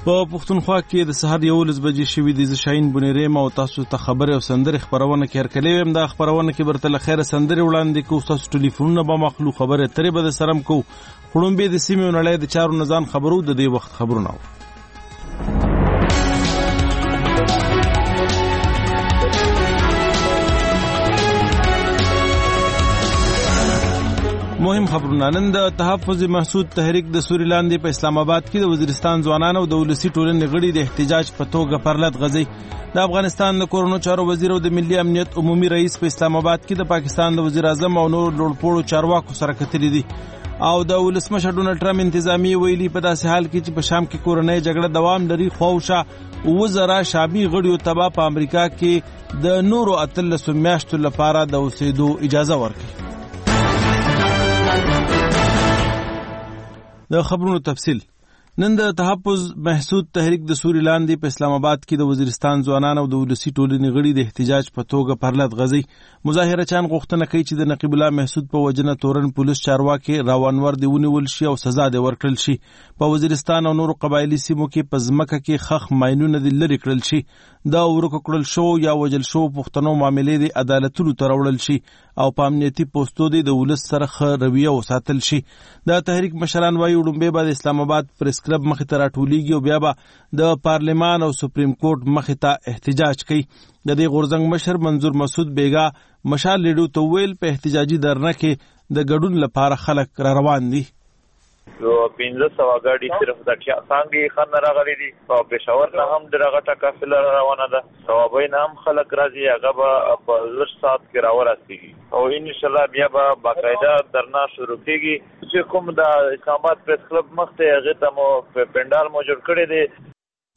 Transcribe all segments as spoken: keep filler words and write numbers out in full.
په پښتونخوا کې د سهار یولس بجې شوي دي. زه شاهین بونیریم او تاسو ته خبرې او سندرې خپرونه کې هرکلی ویم. دا خپرونه کې برته له خیره سندرې وړاندې کوو، ستاسو ټلیفونونه به مخلو، خبرې اترې به د سره هم کوو. خړومبې د سیمې او نړۍ د چارو نه ځان خبرو. د دې وخت خبرونه مهم خبرونه. نن د تحفظ محسود تحریک د سوري لاندې په اسلام آباد کې د وزیرستان ځوانانو او د ولسي ټولنې غړي د احتجاج په توګه پرلط غځي. د افغانستان د کورونو چارو وزیر او د ملي امنیت عمومي رئیس په اسلام آباد کې د پاکستان د وزیر اعظم او نور لوړپوړو چارواکو سره کتلي دي. او د ولسمشر ډونالډ ټرمپ انتظامی ویلي په داسې حال کې چې په شام کې کورنۍ جګړه دوام لري، خواوشا اوه زره شامي غړیو ته په امریکا کې د نورو اتلسو میاشتو لپاره د اوسېدو اجازه ورکړي. د خبرونو تفصیل. نن د تحفظ محسود تحریک د سوري لاندې په اسلام آباد کې د وزیرستان ځوانان او د ولسي ټولنې غړي د احتجاج په توګه پرلط غځي. مظاهره چان غوښتنه کوي چې د نقیب الله محسود په وجنه تورن پولیس چارواکي راوانور دی ونیول شي او سزا دی ورکړل شي. په وزیرستان او نورو قبایلی سیمو کې په ځمکه کې خخ ماینونه دی لري کړل شي. دا ورکو کړل شو یا وجل شو پښتنو معاملې دی عدالتونو ته راوړل شي او په امنیتي پوسټو دی د ولس سره ښه رویه وساتل شي. دا تحریک مشران وایي وړومبې به د اسلام آباد پریس کلب مخې ته راټولیږي او بیا به د پارلمان او سپریم کورټ مخې ته احتجاج کوي. د دې غورځنګ مشر منظور مسعود بیګا مشال لیډو ته ویل په احتجاجي درنه کې د ګډون لپاره خلک را روان دي. یو پنځه سوه ګاډي صرف د څانګې خان راغلي دي او پېښور نه هم ډېره غټه قافله روانه ده. صوابۍ نه هم خلک راځي، هغه به په لږ ساعت کې راورسېږي او انشاءالله بیا به باقاعده درنا شروع کېږي. چې کوم د اسلام آباد پریس کلب مخ ته هغې ته مو پنډال مو جوړ کړی دی.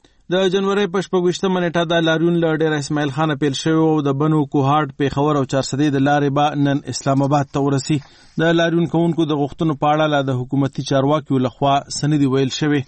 د جنوري په شپږویشتمه نیټه د لاریون له ډېره اسماعیل خانه پیل شوی او د بنو کوهاټ پېښور او چارسدې د لارې به نن اسلام آباد ته ورسي. د لاریون کوونکو د غوښتنو په اړه لا د حکومتي چارواکیو لخوا څه نه دي ویل شوي.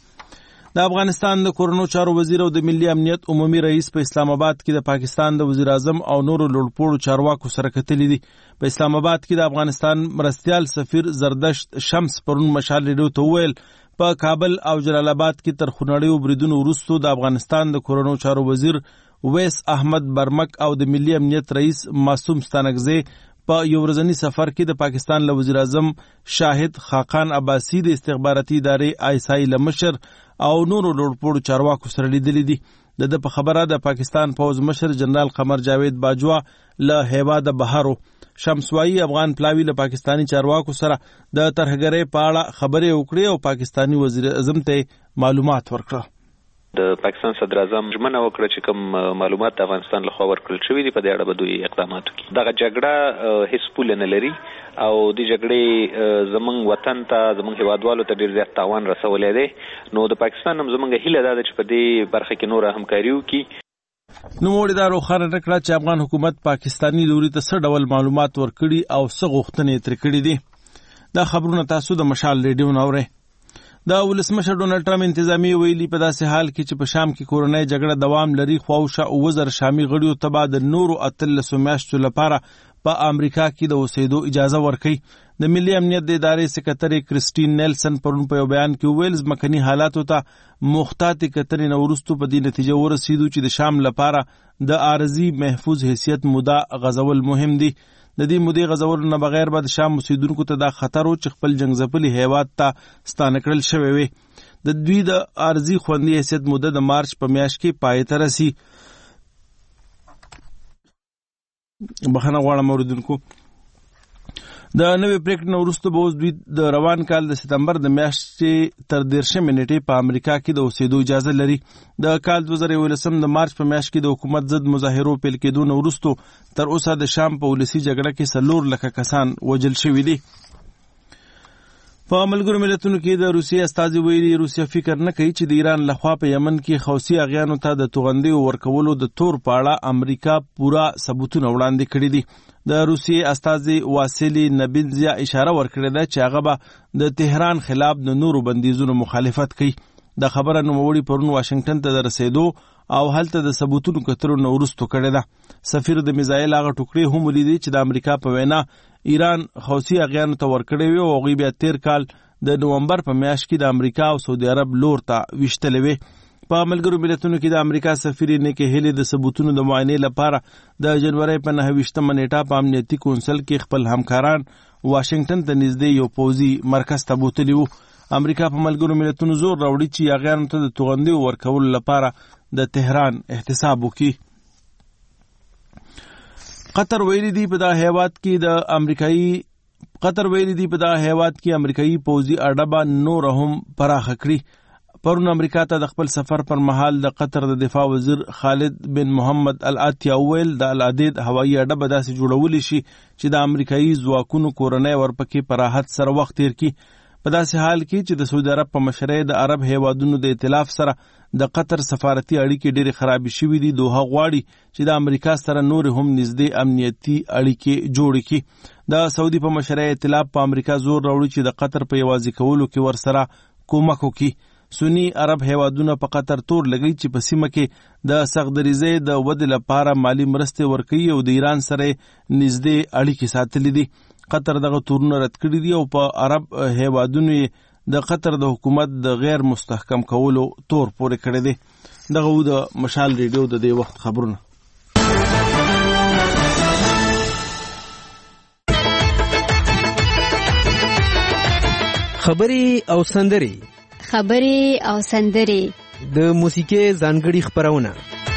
د افغانستان د کورونو چارو وزیر او د ملي امنیت عمومي رئیس په اسلام آباد کې د پاکستان د وزیر اعظم او نورو لوړپوړو چارواکو سره کتلي دي. په اسلام آباد کې د افغانستان مرستیال سفیر زردشت شمس پرون مشال لیډو ته وویل په کابل او جلال آباد کې تر خونړیو بریدونو وروسته د افغانستان د کورونو چارو وزیر ویس احمد برمک او د ملي امنیت رئیس معصوم ستانکزی په یو ورځني سفر کې د پاکستان له وزیر اعظم شاهد خاقان عباسی د استخباراتي ادارې آی اس آی له مشر او نورو لوړپوړو چارواکو سره لیدلي دي. د ده په خبره د پاکستان پوځ مشر جنرال قمر جاوید باجوا له هیواده بهر شمسوایی افغان پلاوی له پاکستانی چارواکو سره د ترهګرۍ په اړه خبرې وکړې او پاکستانی وزیر اعظم ته معلومات ورکړه. د پاکستان صدر اعظم ژمنه وکړه چې کوم معلومات د افغانستان لخوا ورکړل شوي دي په دې اړه به دوی اقدامات وکړي. دغه جګړه هیڅ پوله نه لري او د جګړې زمونږ وطن ته زمونږ هیوادوالو ته ډېر زیات تاوان رسولی دی. نو د پاکستان هم زمونږ هیله دا ده چې په دې برخه کې نوره همکاري وکړي. نوموړي دا روښانه نه کړه چې افغان حکومت پاکستانی لوري ته څه ډول معلومات ورکړي او څه غوښتنې ترې کړي دي. دا خبرونه تاسو د مشال ریډیو نه اورئ. د ولسمشر ډونالډ ټرمپ انتظامی ویلي په داسې حال کې چې په شام کې کورنۍ جګړه دوام لري، خواوشا اوه زره شامي غړیو ته به د نورو اتلسو میاشتو لپاره په امریکا کې د اوسېدو اجازه ورکوي. د ملي امنیت د ادارې سکرټري کرسټین نیلسن پرون په یو بیان کې وویل ځمکني حالاتو ته محتاطې کتنې نه وروسته په دې نتیجه ورسېدو چې د شام لپاره د عارضي محفوظ حیثیت موده غځول مهم دي. د دې مودې غځولو نه بغیر به د شام اوسېدونکو ته دا خطر و چې خپل جنګ ځپلي هیواد ته ستانه کړل شوی وي. د دوی د عارضي خوندي حیثیت موده د مارچ په میاشت کې پای ته رسي. بخښنه غواړم اوریدونکو. د نوې پریکړې نه وروسته به اوس دوی د روان کال د ستمبر د میاشتې تر دېرشمې نیټې په امریکا کې د اوسېدو اجازه لري. د کال دوه زره یولسم د مارچ په میاشت کې د حکومت ضد مظاهرو پیل کېدو نه وروسته تر اوسه د شام په ولسي جګړه کې څلور لکه کسان وژل شوي دي. په ملګرو ملتونو کې د روسیې استازي ویلي روسیه فکر نه کوي چې د ایران لخوا په یمن کې حوثي اغیانو ته د توغندیو ورکولو د تور په اړه امریکا پوره ثبوتونه وړاندې کړي دي. د روسیې استازي واسیلی نبینزیا اشاره ورکړې ده چې هغه به د تهران خلاف د نورو بندیزونو مخالفت کوي. د خبره نوموړي پرون واشنگټن ته د رسېدو او هلته د ثبوتونو کتلو نه وروسته کړې ده. سفیر د میزایل هغه ټوکړې هم ولیدې چې د امریکا په وینا ایران حوثي اغیانو ته ورکړې وي او هغوی بیا تیر کال د نومبر په میاشت کې د امریکا او سعودي عرب لور ته ویشتلې وي. په ملګرو ملتونو کې د امریکا سفیر نیکی هیلي د ثبوتونو د معاینې لپاره د جنوري په نهه ویشتمه نیټه په امنیتي کونسل کې خپل همکاران واشنگټن ته نږدې یو پوځي مرکز ته بوتلي وو. امریکا په ملګرو ملتونو زور راوړي چې یاغیانو ته د توغندیو ورکولو لپاره د تهران احتساب وکړي. قطر ویلي دی په دا هیواد کې د امریکایي قطر ویلي دی په دا هیواد کې امریکایي پوځي اډه به نور هم پراخه کړي. پرون امریکا ته د خپل سفر پر مهال د قطر د دفاع وزیر خالد بن محمد العطیه ویل د العدید هوایي اډه به داسې جوړولی شي چې د امریکایي ځواکونو کورنۍ ورپکې په راحت سره وخت تیر کړي. په داسې حال کې چې د سعودي عرب په مشرۍ د عرب هیوادونو د ائتلاف سره د قطر سفارتي اړیکې ډېرې خرابې شوي دي. دوحه غواړي چې د امریکا سره نور هم نږدې امنیتي اړیکې جوړې کړي. د سعودي په مشرۍ ائتلاف په امریکا زور راوړي چې د قطر په یوازې کولو کې ورسره کومک وکړي. سنی عرب هیوادونه په قطر تور لګي چې په سیمه کې د سغدریزۍ د ودې لپاره مالی مرستې ورکوي او د ایران سره نږدې اړیکې ساتلې دي. قطر دغه تورونه رد کړي دي او په عرب هیوادونو د قطر د حکومت د غیر مستحکم کولو تور پورې کړی دی. دغه و د مشال ریډیو د دې وخت خبرونه. خبري او سندري خبري او سندري د موسیقي ځانګړي خبرونه.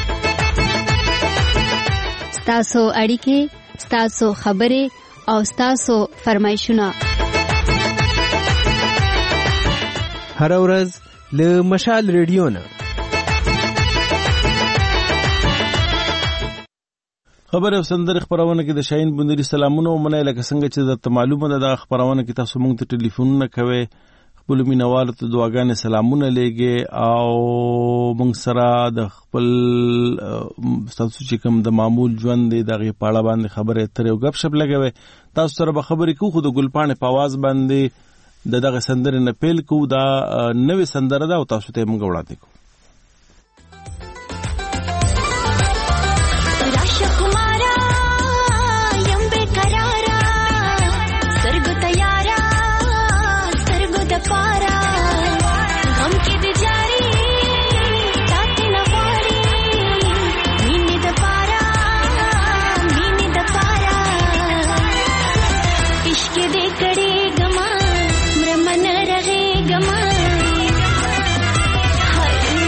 ستاسو اړیکې، ستاسو خبري او ستاسو فرمایشونه هر ورځ له مشال ریډیو نه. خبر او سندري خبرونه کې د شاهین بندري سلامونه ومنه. لکه څنګه چې د معلومه ده د خبرونه کې تاسو موږ ته ټلیفونونه کوي، خپل مینوالو ته دعاګانې سلامونه لېږي او موږ سره د خپل تاسو چې کوم د معمول ژوند دی دغه پاړه باندې خبرې اترې او غب شپ لګوي. تاسو سره به خبرې کوو خو د ګلپاڼې په आवाज باندې د دغه سندرې نه پیل کوو. دا نوې سندره ده او تاسو ته موږ وړاندې کوو. Hey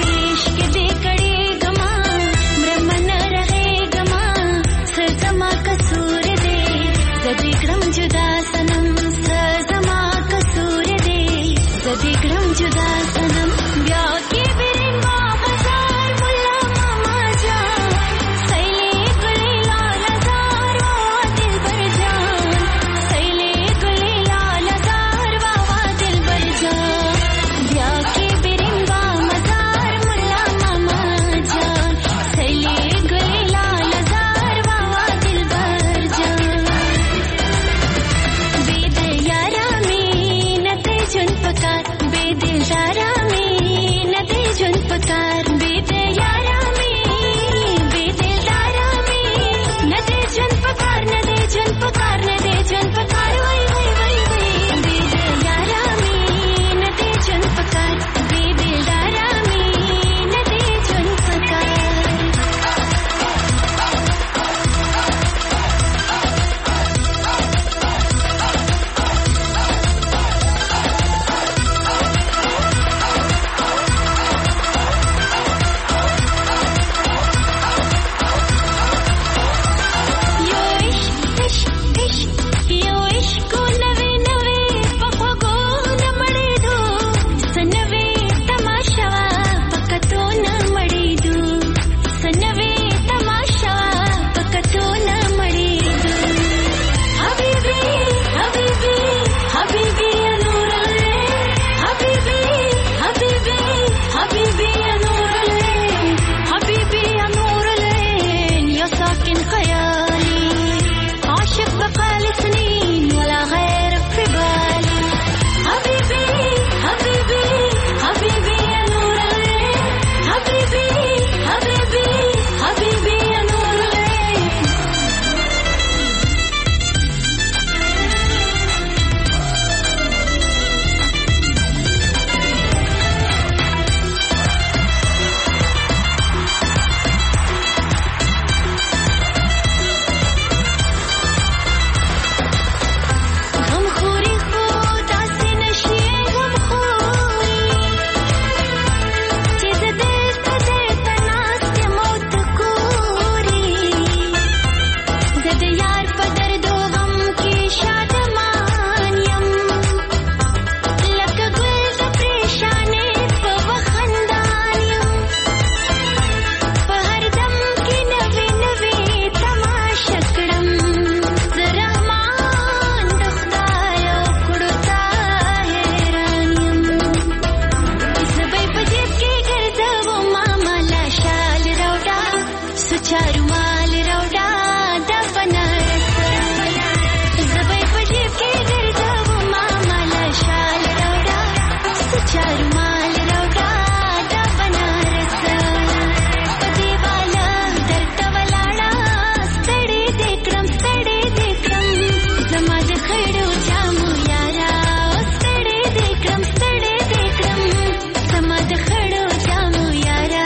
चारू माल रौडा दा बनारस जबै पजीब के घर जाऊ मामा ला शाल रौडा चारू माल रौडा दा बनारस पदी वाला दर्द वलाड़ा सड़े देक्रम सड़े देक्रम समाज खड़ो जामू यारा सड़े देक्रम सड़े देक्रम समाज खड़ो जामू यारा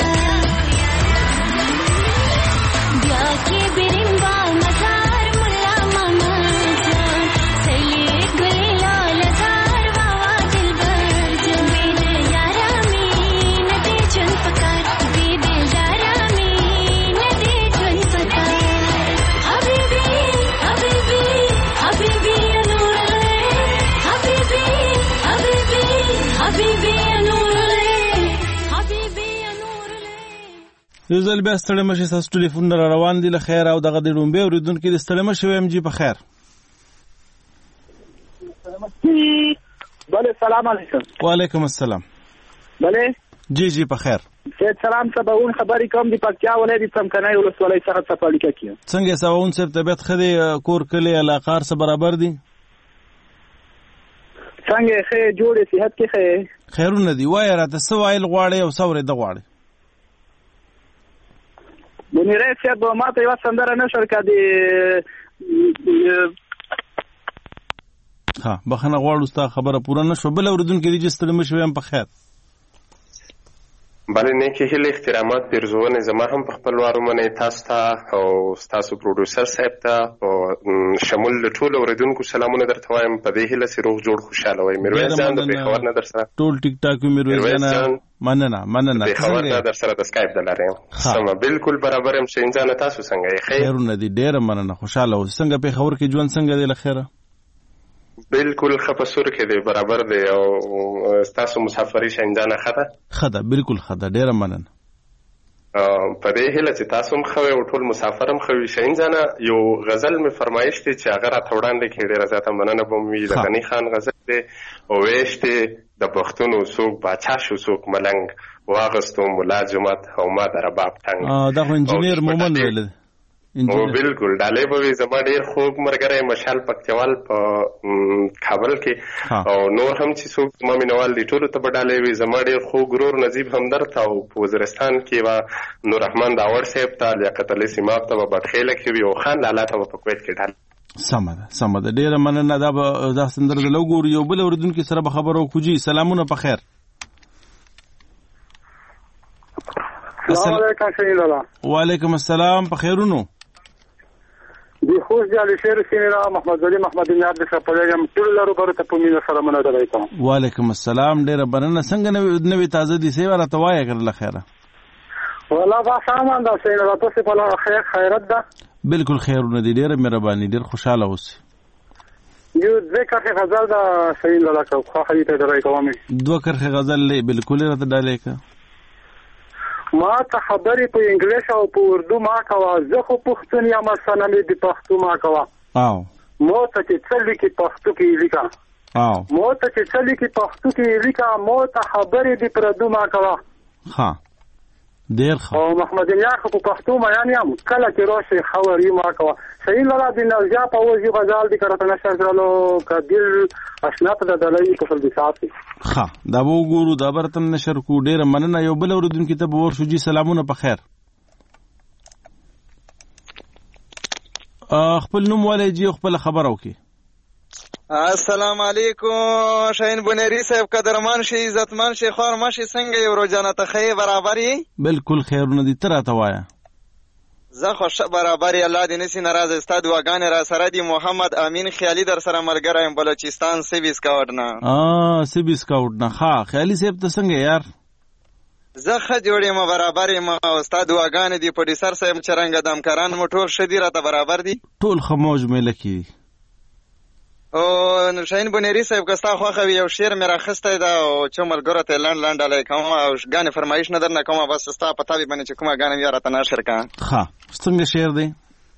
के बिरिंबा मजार मुल्ला मामा जान सले गले लाल जार वावा दिलबर जान बेदे यारा में नदे चुन पकार बेदे यारा में नदे चुन पकार हबीबी हबीबी हबीबी अनूर हबीबी हबीबी हबीबी अनूर हबीबी अनूर یو ځل بیا ستړی مشي ستاسو ټلیفون را روان دي له خیر او دغه د ډومبې اورېدونکي د ستړی مشي وایم جی په خیر بله سلام علیکم وعلیکم السلام بله جی جی په خیر سید سلام سباون خبرې کوم د پکتیا ولایت څمکنۍ ولسوالۍ څخه صفالي کې څنګه سباون صاحب طبیعت ښه دی کور کلی علاقار سره برابر دي څنګه ښه جوړې صحت کې ښه خیرونه دي وایه راته څه وایل غواړې او څه اورېده غواړې منیری صاحب ما ته یوه سندره نشر که د ها بخښنه غواړو ستا خبره پوره نه شوه بل اورېدونکي دي چې ستړي مه شوي هم په خیر بله نیکې هیلې احترامات پیرزوونې زما هم په خپل وار ومنئ تاسو ته او ستاسو پروډوسر صاحب ته او شمول د ټولو اورېدونکو سلامونه درته وایم په دې هیله چې روغ جوړ خوشحاله وئ میرویس جان د پېښور نه در سره ټول ټیک ټاک وي میرویس جانه مننه مننه پېښور نه در سره د سکایپ د لارې یم سمه بالکل برابر یم شهین جانه تاسو څنګه یې ښه خیرونه دي ډېره مننه خوشحاله اوسئ څنګه پېښور کې ژوند څنګه دی له خیره بالکل ښه په سور کې دی برابر دی او ستاسو مسافري شهین جانه ښه ده ښه ده بالکل ښه ده ډېره مننه په دې هیله چې تاسو هم ښه وئ او ټول مسافر هم ښه وي شهین جانه یو غزل مې فرمایش دی چې هغه راته وړاندې کړي ډېره زیاته مننه به مې وي د غني خان غزل دی او ویش دی د پښتونو څوک باچا شو څوک ملنګ واغستو ملا جومات او ما د رباب ټنګ دا خو انجینیر مومن ویل دی او بالکل ډالۍ به وي زما ډېر خوږ ملګری مشال پکتیوال په کابل کې او نور هم چې څوک زما مینوال دي ټولو ته به ډالۍ وي زما ډېر خوږ ورور نظیب همدرد ته او په وزیرستان کې به نوررحمن داوړ صاحب ته لیاقت علي سیماب ته به بدخیله کې وي او خان لالا ته به په کویت کې ډالۍ سمه ده سمه ده ډېره مننه دا به دا سندره د لوګورو یو بل اورېدونکي سره به خبره وکړو جي سلامونه په خیر السلام علیکم شهین لالا وعلیکم السلام په خیرونو د خوست د علشیر سینې را محمد علي محمد نیاد د شپلېږم ټول لرو برو ته په مینه سره مننه کوم وعلیکم السلام ډېره مننه څنګه نوې تازه دي سیوا راته وایه کړه له خیره والله با سامان دا شهین لالا تاسو په لاره خیر خیرت ده بالکل خیرونه دي ډېره مهرباني ډېر خوشحاله اوسئ یو دوه کرښې غزل ده شهین لالا که خواهی ته ډالۍ کوم دوه کرښې غزل بالکل راته ډالۍ که ما ته خبرې په انګلیش او په اردو ما کوه زه خو پښتون یم سنه مې د پښتو ما کوه او مو ته چې څه لیکي پښتو کې لیکه او مو ته چې څه لیکي پښتو کې لیکه مو ته خبرې د پردو ما کوه ها ډېر ښه او محمد نیاز خو په پښتو میان یم کله چې راشي خبرې ما کوه شهین لالا د نوزیا په اوس یو غزل دي که راته نشر کړلو که دل اشنا ته د ډالۍ په خپل ساعت کې ښه دا به وګورو دا به راته نشر کړو ډېره مننه یو بل اورېدونکي ته به ورشو جي سلامونه په خیر خپل نوم والی جي او خپله خبره وکړي السلام علیکم شاهین بنیری صاحب قدرمن شي عزتمن شي خور ماشي څنګه یو روزانه ته خې برابرې بالکل خیرونه دي ته راته وایه زه خو ښه برابرې الله دې نسي ناراضه ستا دعاګانې را سره دي محمد امین خیالي در سره ملګری یم بلوچستان سیوي سکاوټ نه سیوي سکاوټ نه ښه خیالي صاحب ته څنګه یار زه ښه جوړ یم برابر یم او ستا دعاګانې دي پروډیوسر صاحب چې رنګه د همکاران مو ټول ښه دي راته برابر دي ټول ښه موج میله کې دي او شاهین بنیری صاحب که ستا خوښه وي یو شعر مې راخیستی ده او چې ملګرو ته یې لنډ لنډ ډالۍ کوم او ګانې فرمایش نه درنه کومه بس ستا په تابع باندې چې کومه ګانې بیا راته نشر کړه ښه څنګه شعر دی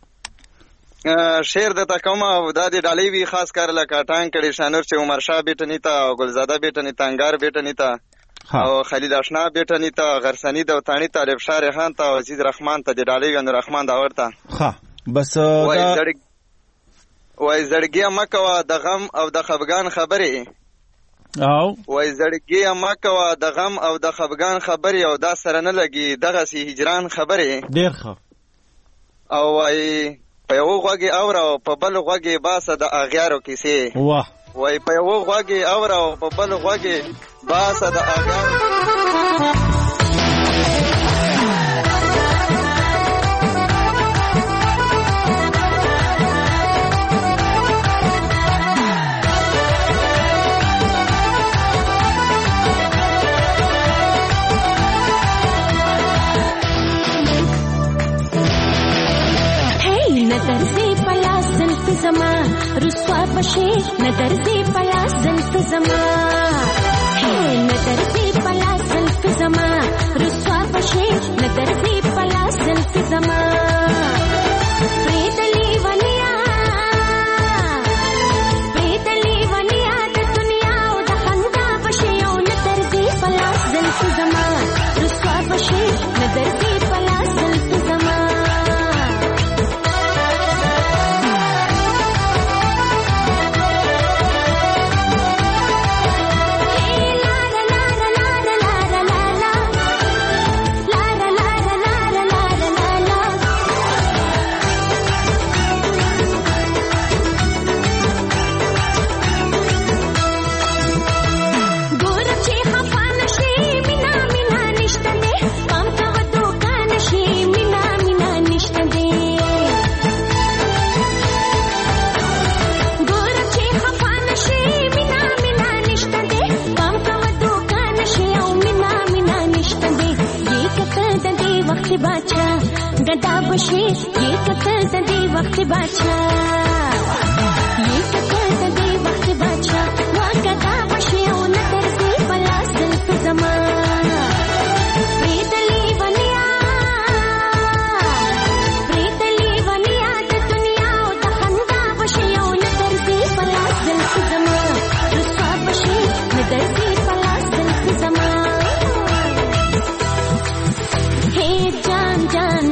شعر درته کوم او دا دې ډالۍ وي خاص کر لکه ټانګ کړي شانور چې عمر شاه بیټني ته او ګلزاده بیټني ته انګار بیټني ته او خلیل آشنا بیٹانی ته غرسانی د وطانی ته الف شار خان ته عزیز رحمان ته د ډالۍ غن رحمان دا ورته ها بس وای زړګ وای زړګي مکوا د غم او د خفګان خبرې او وای زړګي مکوا د غم او د خفګان خبرې او دا سره نه لګي دغه سي هجران خبرې ډیر ښه او وای په یو غوږی اور او په بل غوږی باسه د اغیارو کیسې واه وای په یو غوږی اور او په بل غوږی باسه د اغیارو زما رسوا بشي نظر دې پلا زلف زما هي نظر دې پلا زلف زما رسوا بشي نظر دې پلا زلف زما پریتلی ونیا پریتلی ونیا د دنیا او د خندا بشي او نظر دې پلا زلف زما رسوا بشي نظر دې پلا زلف زما गदा बशे ये कतर दे वक्त बादशाह ये कतर दे वक्त बादशाह वा गदा बशे ओ नतर दे पला जुल्फ जमा प्रीतली वनिया प्रीतली वनिया द दुनिया ओ द खंदा बशे ओ नतर दे पला जुल्फ जमा रुसवा बशे नतर दे पला जुल्फ जमा हे जान जान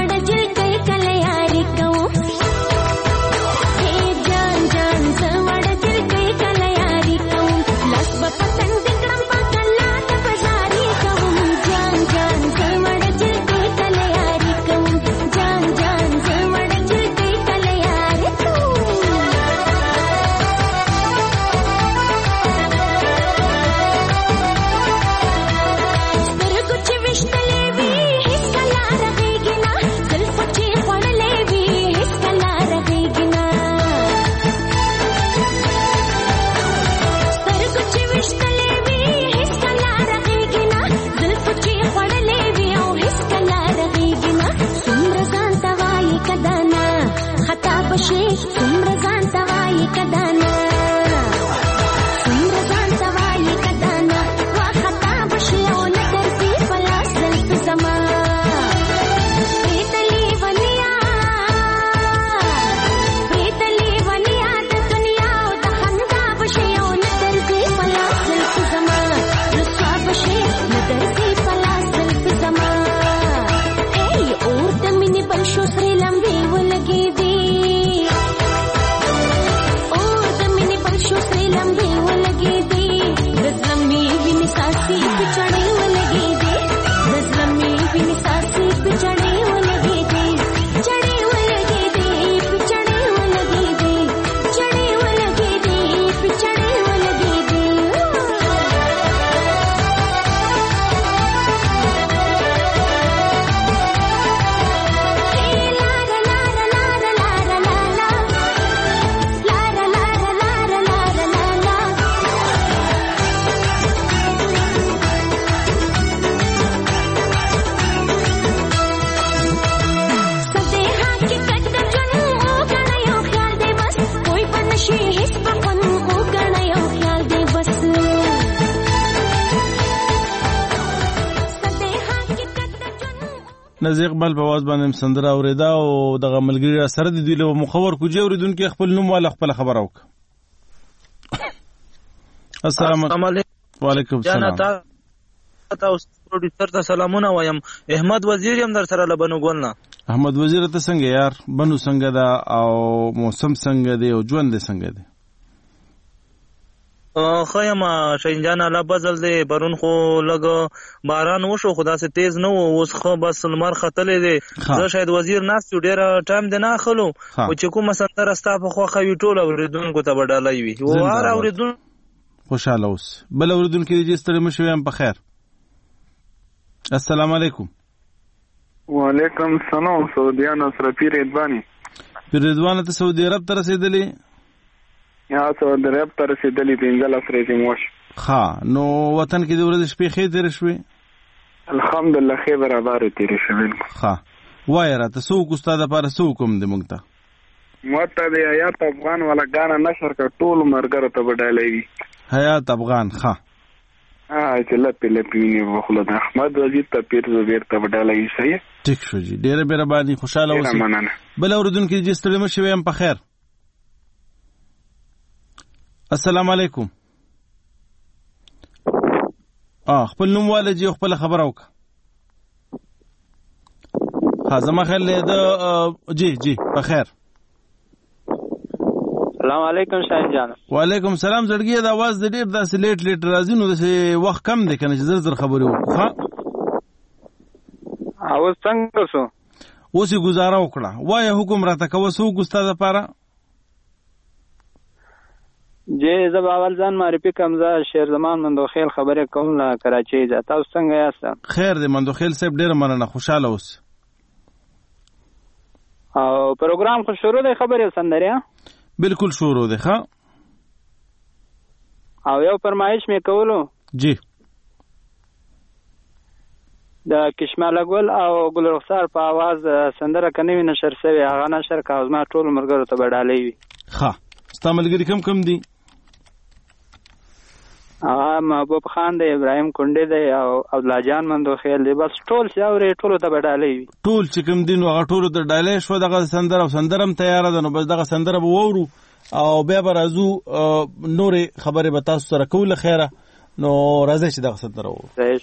نازي اقبال په आवाज باندې سندره اوریدا او دغه ملګری سره د دوی له مخور کوجه اوریدونکو خپل نوم والا خپل خبر اوک. السلام علیکم. وعلیکم السلام. تاسو پروډوسر ته سلامونه وایم. احمد وزیر هم در سره لبنو ګل نه. احمد وزیر ته څنګه یار؟ بنو څنګه ده او موسم څنګه دی او ژوند څنګه دی؟ خیم شاهین جان الله بزل دی. پرون خو لږ باران وشو خو داسې تیز نه و. اوس خو بس لمر ختلی دی. زه شاید وزیر ناست یو ډېره ټایم دی نه اخلو خو چې کومه سندره ستا په خوښه وي ټول اورېدونکو ته به ډالۍ وي. هر اورېدونکو خوشحاله اوس. بل اورېدونکي دی چې ستړي مه شوي هم په خیر. السلام علیکم. وعلیکم السلام. سعودیان سره پیر رضواني. پیر رضوانه ته سعودي عرب ته رسېدلې؟ یا سعودي عرب ته رسېدلې پنځلس ورځې مو وشوې. ښه نو وطن کې د ورځې شپې ښې تېرې شوې؟ الحمدلله ښې برابرې تېرې شوې. ښه وایه راته څه وکړو ستا دپاره څه حکم دی موږ ته؟ موږ ته د حیات افغان والا ګانا نشر کړه ټولو ملګرو ته به ډالۍ وي. حیات افغان ښه چې لپې لپې وینې وخوله د احمد وزیر ته پیر زبیر ته به ډالۍ وي. صحیح ټیک شو جي. ډېره مهرباني. خوشحاله اوسئ. مننه. بل اورېدونکي چې ستړي مه شوي هم په خیر. السلام علیکم. خپل نوم واله جي او خپله خبره وکړه. ها زما خیال دی د جي جي په خیر. سلام علیکم شاهین جان. وعلیکم سلام. زړګیه د اواز د ډېر داسې لیټ لیټ راځي نو داسې وخت کم دی که نه چې زر زر خبرې وکړو. ښه اوس څنګه شو؟ اوس یې ګزاره وکړه. وایه حکم راته کوه څه وکړو ستا دپاره؟ جی زه به اول ځان معرفي کړم. زه شیرزمان مندوخیل خبرې کوم له کراچۍ ځه. تاسو څنګه یاست؟ خیر دی مندوخیل صاحب. ډېره مننه. خوشحاله اوس. او پروګرام خو شروع دی خبرې سندرې؟ بالکل شروع دی. ښه او یو فرمایش مې کولو جی د کشماله ګل او ګل رخسار په आवाज سندره کني نشر شوی هغه نشر کا زما ټول مرګرو ته بدالې وي. ښه ستا ملګری کم کم دي؟ هغه محبوب خان دی، ابراهیم کونډې دی او عبدالله جان مندوخیل دی. بس ټول چې اورې ټولو ته به ډالۍ وي. ټول چې کوم دي نو هغه ټولو ته ډالۍ شوه. دغه سندره او سندره هم تیاره ده نو بس دغه سندره به واورو او بیا به راځو نورې خبرې به تاسو سره کوو له خیره. نو راځئ چې دغه سندره واورو.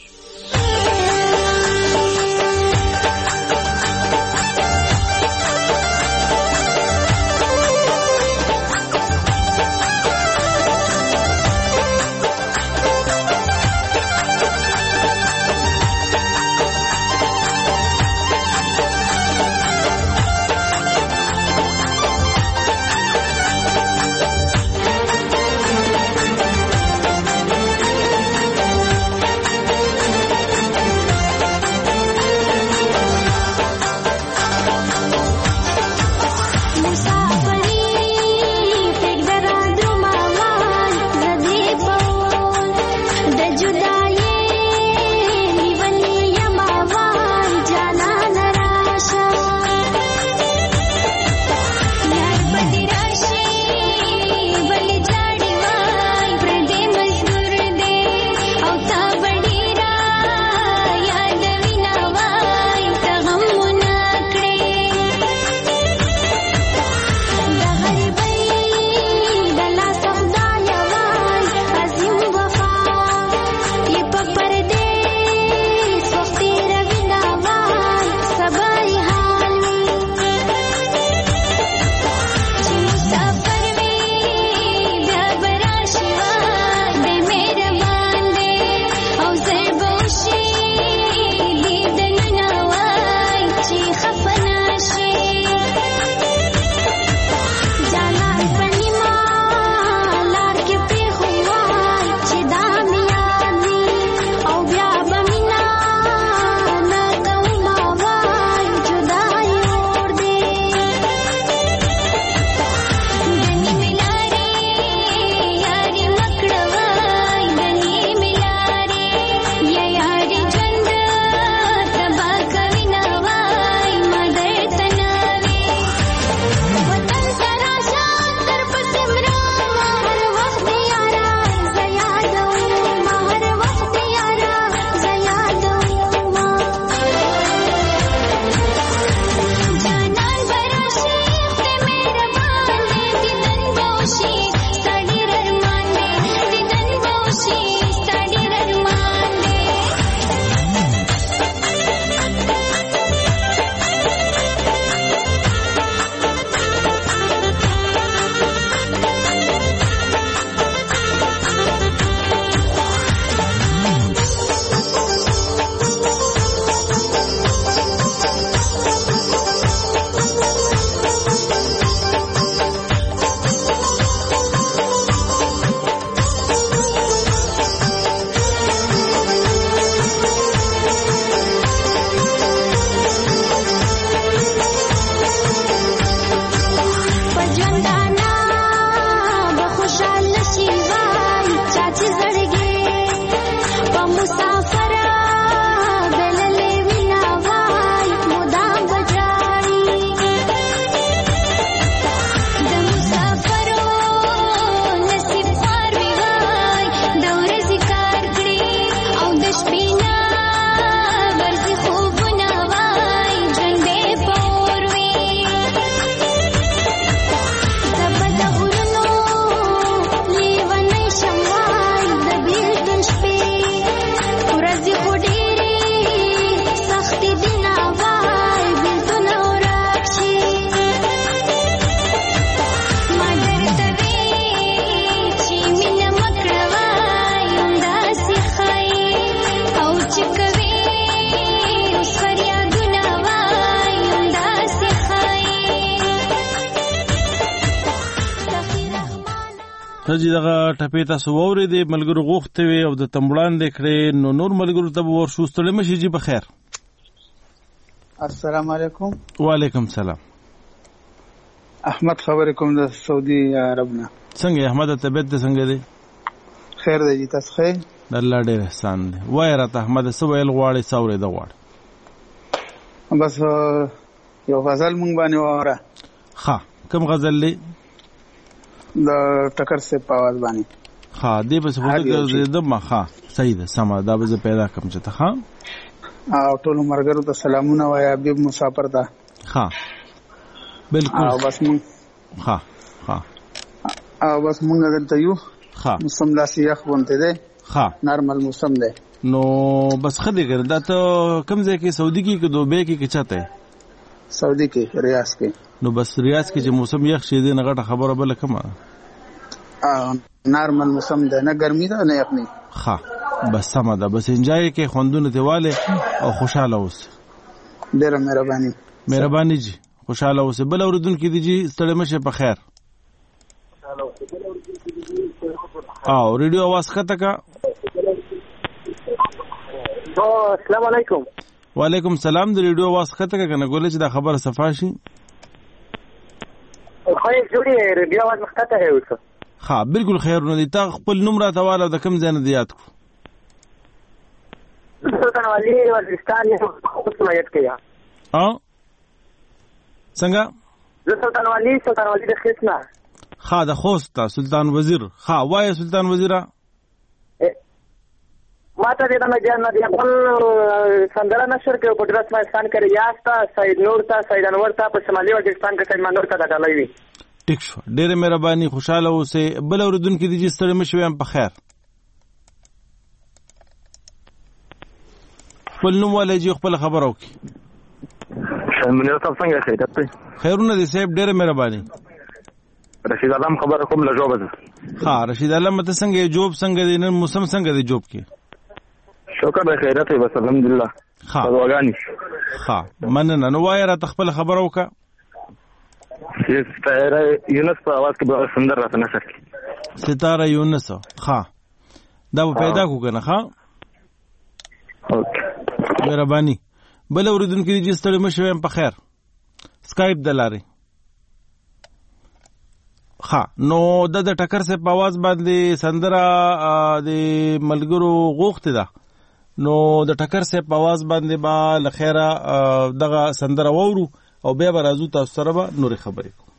Thank you. ته چې دغه ټپې تاسو واورېدې ملګرو غوښتې وې او درته وړاندې کړې نو نور ملګرو ته به ورشو. ستړي مه شئ جي په خیر. السلام علیکم. وعلیکم السلام. احمد خبرې کوم د سعودي عرب نه. څنګه احمد طبیعت دې څنګه دی؟ خیر دی جی تاسو خیر؟ د الله ډېر احسان دی. وایه راته احمد څه ویل غواړې څه اورېده غواړې؟ بس یو غزل مونږ باندې واوره. ښه کوم غزل دی؟ د ټکر صاحب په اواز باندې. ښه دې پسې خو زه ګرځېدم. ښه صحیح ده سمه دا به زه پیدا کړم چې ته ښه او ټولو ملګرو ته سلامونه وایه حبیب مسافر ته. ښه بالکل. او بس مونږ ښه ښه او بس مونږ دلته یو. ښه موسم داسې یخ غوندې دی. ښه نارمل موسم دی. نو بس ښه دی ګره. دا ته کوم ځای کې سعودي کې که دوبۍ کې که چاته یې؟ سعودي کې ریاض کې. نو بس ریاض کې چې موسم یخ شي دی نه غټه خبره بله کومه ده. نارمل موسم دی نه ګرمي ده نه یخني. ښه بس سمه ده. بس انجای کې خوندونه دې والې او خوشحاله اوسې. ډېره مهرباني. مهرباني جي خوشحاله اوسې. بل اورېدونکي دي جي ستړی مه شئ په خیر. او ریډیو आवाज ښکته کا. السلام علیکم. وعلیکم السلام. د ریډیو आवाज ښکته کا کنه ګولې چې دا خبره صفا شي. خو یې جوړې ریډیو आवाज ښکته ہے اوس. ها بالکل خیرونه دي. تا خپل نوم راته واله د کوم ځای نه دی یاد کړو؟ سلطان والي وزیرستان خوست ولایت کې یا ها څنګه؟ زه سلطان والي سلطان والي د خوست نه. ها د خوست سلطان وزیر. ها وایه سلطان وزیره ما ته دې نه جان نه دی خپل سندره نشر کې په ډرس افغانستان کې ریاستا سید نور تا سید انور تا په شمالي وزیرستان کې سید منور تا ډالۍ وي. ټیک شو. ډېره مهرباني خوشحاله اوسئ. بل اورېدونکي دي چې ستړي مه شئ هم په خیر. خپل نوم والی جي خپله خبره وکړي. منیر صاحب څنګه خیریت دی؟ خیرونه دي صاحب ډېره مهرباني. رشید علم خبره کوم له جوبه ده. ها رشید علم ته څنګه یې جوب څنګه دی نن موسم څنګه دی جوب کې؟ شکر دی خیریت دی بس الحمدلله. ها دعاګانې. ها مننه. نو وایه راته خپله خبره وکړه. ستاره یونس په اواز کې به سندر راته نشر کړي. ستاره یونس. ها دا به پیدا کو کنه. ها اوکې مهرباني. بل اورېدونکي دي چې ستړي مه شئ هم په خیر. سکایپ د لارې. ها نو د د ټکر صاحب په اواز باندې سندره د ملګرو غوښتې ده. نو د ټکر صاحب په اواز باندې به له خیره دغه سندره واورو او بیا به راځو تاسو سره به نورې خبرې کوو.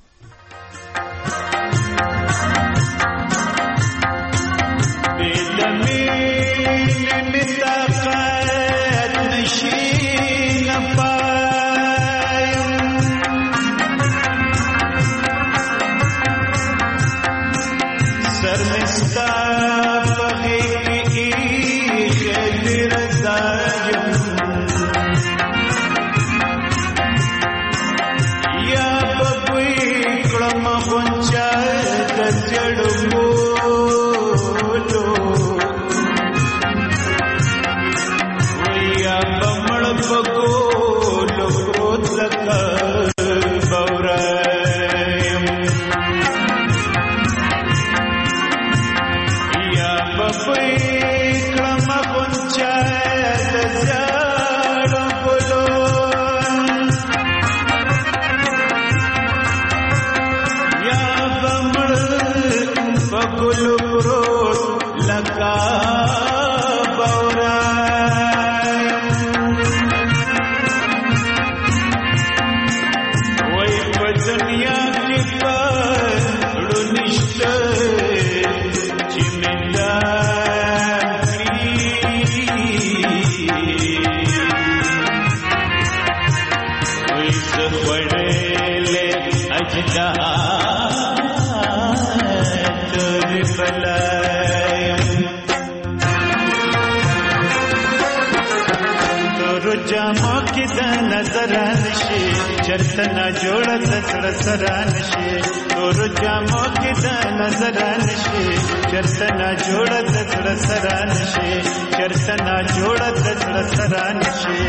چرتنا جوړه سره سره نشي تور جامو کې د نظر نشي چرتنا جوړه سره سره نشي چرتنا جوړه سره سره نشي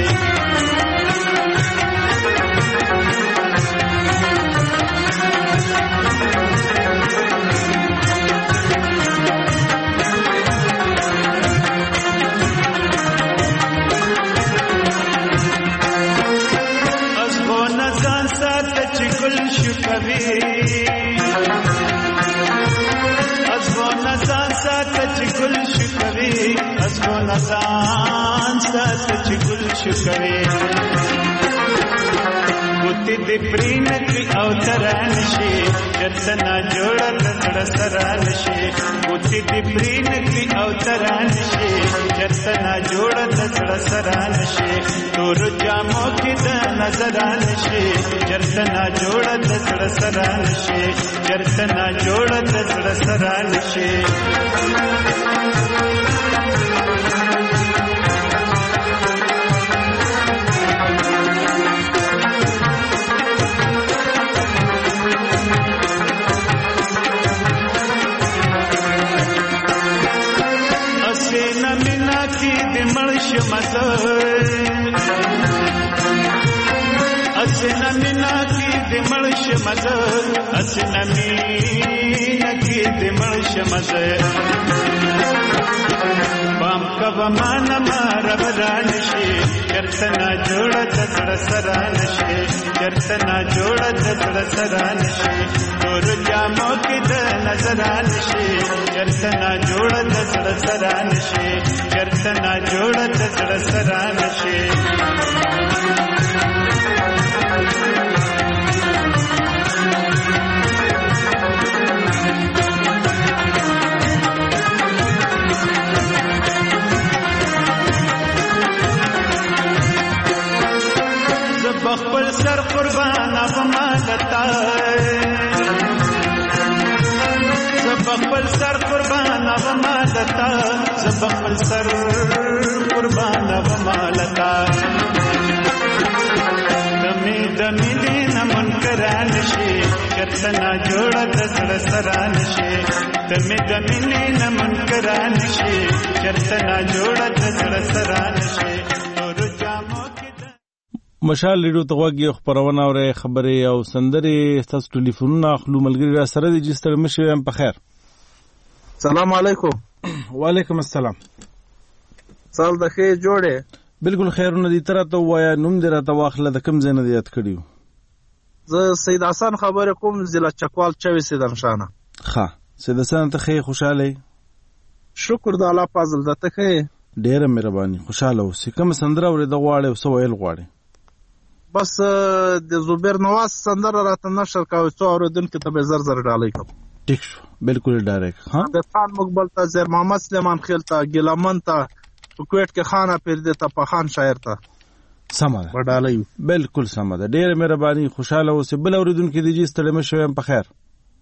ځان ساته چې ګل شو کوي ازغونه ځان ساته چې ګل شو کوي ازغونه ځان ساته چې ګل شو کوي ګوتې دې پرې نکړي او تران شي چرته نه جوړه د زړه سران شي ګوتې دې پرې نکړي او تران شي چرته نه جوړه د زړه سران شي تور جامو کې د نظران شي چرته نه جوړه د زړه سران شي چرته نه جوړه د زړه سران شي اسنا مینا کی د مړش مزه اسنا مینا کی د مړش مزه بام کبا مان مار بدان شي چرتنا جوړ د سر سران شي چرتنا جوړ د سر سران شي تور جامو کې د نظران شي چرتنا جوړ د سر سران شي چرتنا جوړ د سر سران شي بخبل سر قربان اب مالتا زبخبل سر قربان اب مالتا زبخبل سر قربان اب مالتا دمی دمی دین منکران شي چرتنا جوړ د سر سران شي دمی دمی دین منکران شي چرتنا جوړ د سر سران شي تور جامو مشال ریډیو ته غوږی خبرونه او خبرې او سندرې تاسو ټلیفونونه اخلو ملګری را سره دي جستر مشه هم په خیر سلام علیکم وعلیکم السلام سال د خیر جوړه بالکل خیرونه دي تر ته وایا نوم دې را ته واخله د کم زنه یاد کړیو زه سید حسن خبره کوم ضلع چکوال چوي سیدن شانه ښه سید حسن ته خیر خوشاله شکر د الله فضل ده ته خیر ډیره مهرباني خوشاله اوسې کوم سندره ورې د غواړې او سو ویل غواړې بس د زبیر نواز سندره راته نشر کاوه څو اوریدونکو ته به زر زر ډالۍ کوم ټیک شو بالکل ډایرکټ ها د خان مقبل ته زیر محمد سلیمان خیل ته ګلمن ته کوټ کې خانه پیر دې ته په خان شاعر ته سمه ډالۍ بالکل سمه ده ډیره مهرباني خوشاله اوسې بل اوریدونکو دې ستړي مشه هم په خیر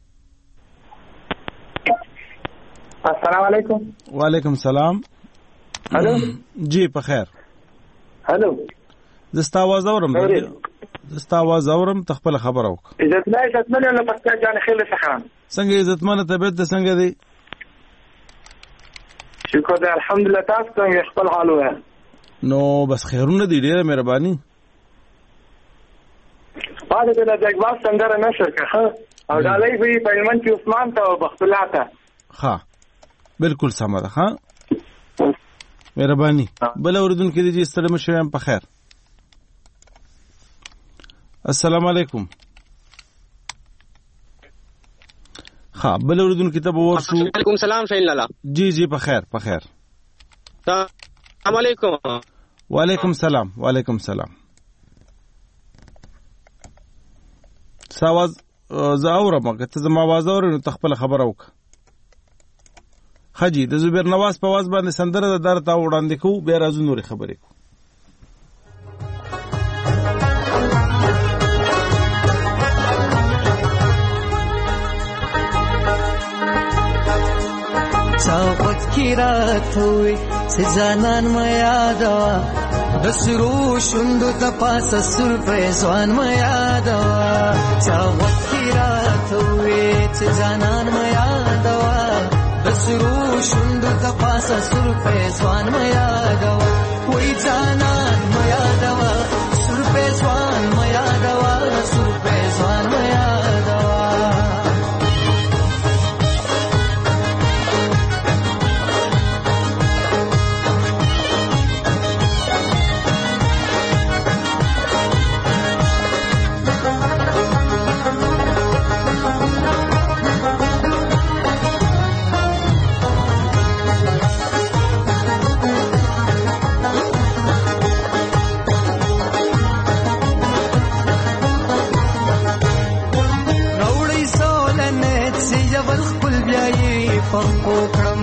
السلام علیکم وعلیکم السلام هلو جی په خیر هلو زستا आवाज اورم زستا आवाज اورم تخپل خبر اوک عزت الله عزت مله له پسته جان خیل سخان څنګه عزت مله طبيعت د څنګه دی شکر ده الحمدلله تاسو څنګه خپل حال وای نو بس خیرونه دی ډیره مهرباني پاره د جګوا څنګه نشر که او ډالۍ وی پېلمن چې عثمان ته بختلا ته ها بالکل سم ده ها مهرباني بل اوردونکو دې ستړي مشه هم په خیر السلام علیکم ها بل اوردون کتاب ورشو علیکم سلام شاین لالا جی جی په خیر په خیر السلام علیکم وعلیکم سلام وعلیکم سلام ساواز زاوره مګه ته زما आवाज اورې تخپل خبر اوک حجی د زبیر نواز په आवाज باندې سندره در تا وړاندې کو بیا راځو نور خبرې کو چاوت کی رات ہوئی سجانان میادوا دسرو شندو تپاس سر پریزوان میادوا چاوت کی رات ہوئی سجانان میادوا دسرو شندو تپاس سر پریزوان میادوا وی جانان میادوا سر پریزوان میادوا سر پریزوان میادوا پخپو کړم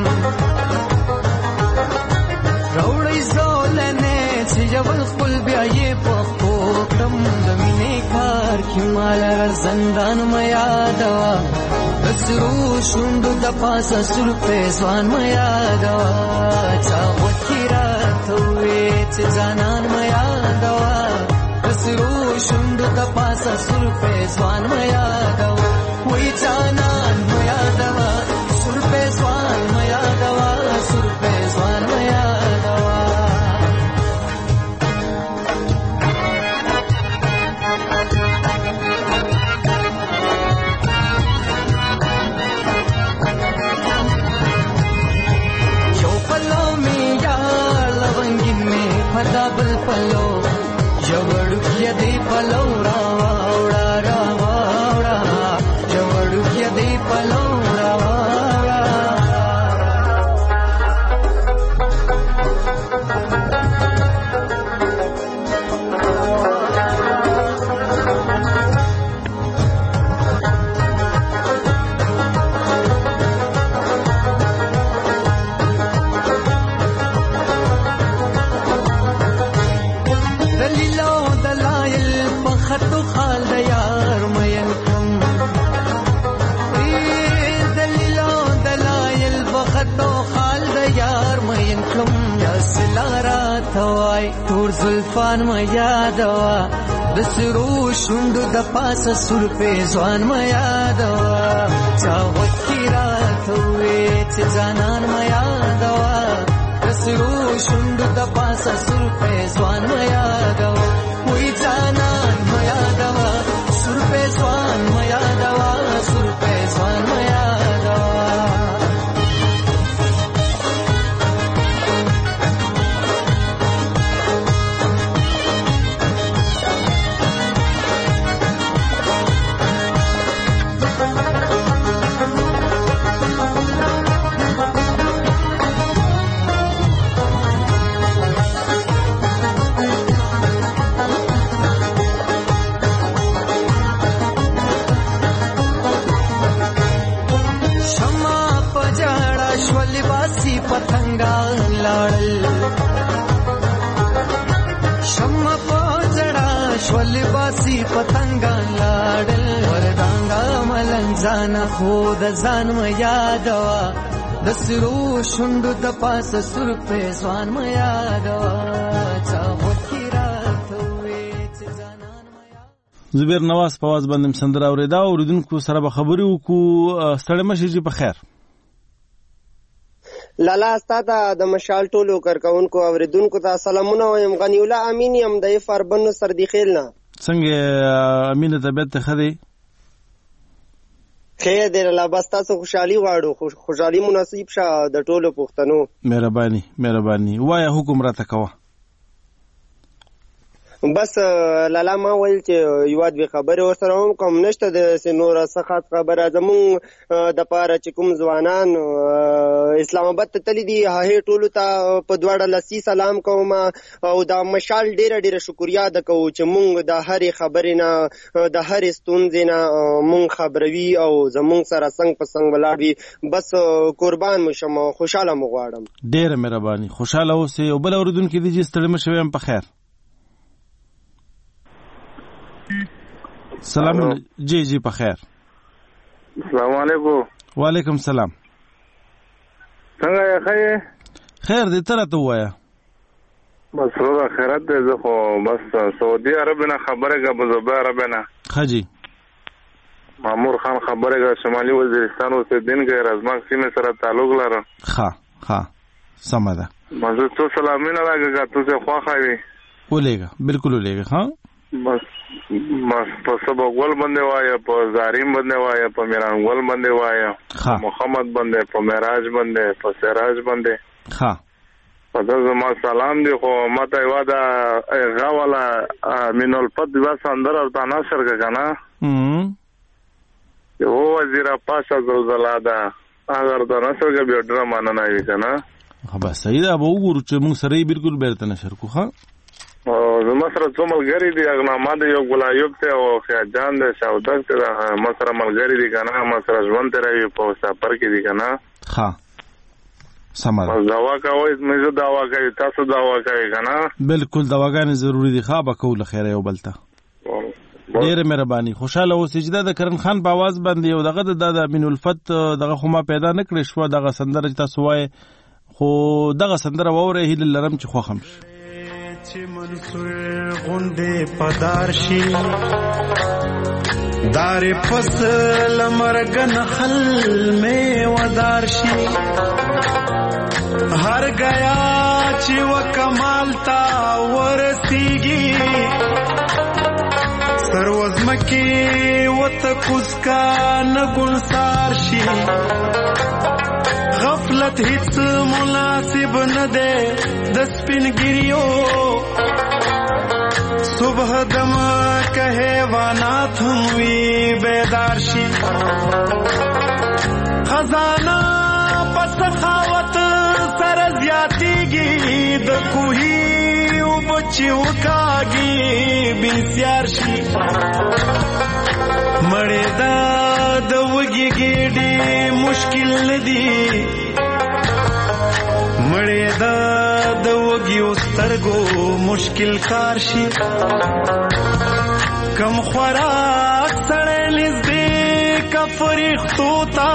راوړی زولنې چې جبل خپل بیا یې پخپو کړم د مینې کار کې مال زندان مې یادوا د سرو شونډو د پاسه سر په ځوان مې یادوا چا وکړه راته وې چې ځانان مې یادوا د سرو شونډو د پاسه سر په ځوان مې یادوا وې ځانان مې یادوا سر په ځوان مې یادوا سر په ځوان مې یادوا یو پلو می یار لونګین می پدا بل پلو جوړو کې دې پلو را وړا را وړا جوړو کې دې پلو را وړا خطو خال د یار مین کم دلیلو دلایل بخطو خال د یار مین کم یا سلارا توای تور زلفان ما یادوا د سرو شوندو د پاسه سر په ځوان ما یادوا چا وکیرا توې چې ځانان ما یادوا د سرو شوندو د پاسه سر په ځوان ما یادوا وې ځانان ما یادوا سر په ځوان ما یادوا سر په ځوان ما یادوا پتنګا لاړل شم په جړا شول باسي پتنګا لاړل ورډانګا ملنځان خو د ځان م یادوا د سرو شوندو د پاسه سر په ځوان م یادوا چا وکیرا ته چې ځانان م زبیر نواز په واز باندې سندره اوریدا اوریدونکو سره به خبرې وکړو ستړي مشي په خیر لالا استاده د مشال ټولو کارکونکو اوریدونکو ته سلامونه وایم غنی الله امین یم د فربن سردی خیلنا څنګه امینه طبیعت خدي خیر دې لالا بس تاسو خوشحالي واړو خوشحالي مناسب شه د ټولو پښتنو مهرباني مهرباني وای حکم را تکوا بس لالا ما ویل چې یو د خبره ورسره هم کوم نشته د سنور څخه خبره زمون د پاره چې کوم ځوانان اسلام آباد ته تللی دي هغه ټولو ته په دواړه لسی سلام کوم او دا مشال ډیره ډیره شکریا ده کوم چې مونږ د هر خبرې نه د هر ستونزې نه مونږ خبروي او زمون سره څنګه په څنګه ولاړ وي بس قربان مشم خوشاله مو غواړم ډیره مهرباني خوشاله اوسئ او بل اوریدونکو دي چې ستړي مشوي هم په خیر سلام جی جی په خیر السلام علیکم وعلیکم سلام څنګه یې خیر خیر دې تر ته وایا بس روغه خیرت دې زه خو بس سعودي عرب نه خبره غو زبر عرب نه خجی مامور خان خبره غو شمالي وزیرستان اوسیدین غیر ازماک سیمه سره تعلق لري ها ها سمده مزه تو سلامونه راګه ته څه خوا خوي ولېګا بالکل ولېګا ها بس بس په سبا ګول باندې وایا په زاریم باندې وایا په میران ګول باندې وایا محمد باندې په معراج باندې په سراج باندې ها په دغه ما سلام دی خو ماته واده غواله مینول پد بس اندر او تناصر کنه هم یو وزیر پاشا زلزلہ اگر د نصر کې به ډرامه نه وي کنه خو بس صحیح ده به وګورو چې موږ سره بالکل بیرته نشر کو ها زما سره څو ملګري دي هغه ما د یو ګلایوب ته او خیاجان د شاودک ته ما سره ملګري دي کنه ما سره ژوند تیروي په سفر کې دي کنه ها سمه ده دوا کوي مې زه دوا کوي تاسو دوا کوي کنه بالکل دواګانې ضروری دي ښه به کوله خیر یو بلته ډېر مهرباني خوشاله اوسئ چې دا د کرن خان په आवाज باندې یو دغه د د امین الفت دغه خو ما پیدا نه کړې شو دغه سندره تاسو وای خو دغه سندره ووره هیله لرم چې خوښم شي چې منصور غوندې پدار شي دار فصل مرګ نخل میں ودار شي هر گیا چې و کمال تا ورسیږي سروزمکی وت کوزکا نګلسار شي غفلت هیڅ مناسب نه ده د سپینګریو صبح دم که حیوانات هم وی بیدار شي خزانه په سخاوت سره زیاتیږي د کوهي او بچي وکاږي بسیار شي مړې دا د وږي ګېډې مشکل نه دي مړې دا د وږي سترګو مشکل کار شي کم خوراک سړی نږدې کا فرښتو ته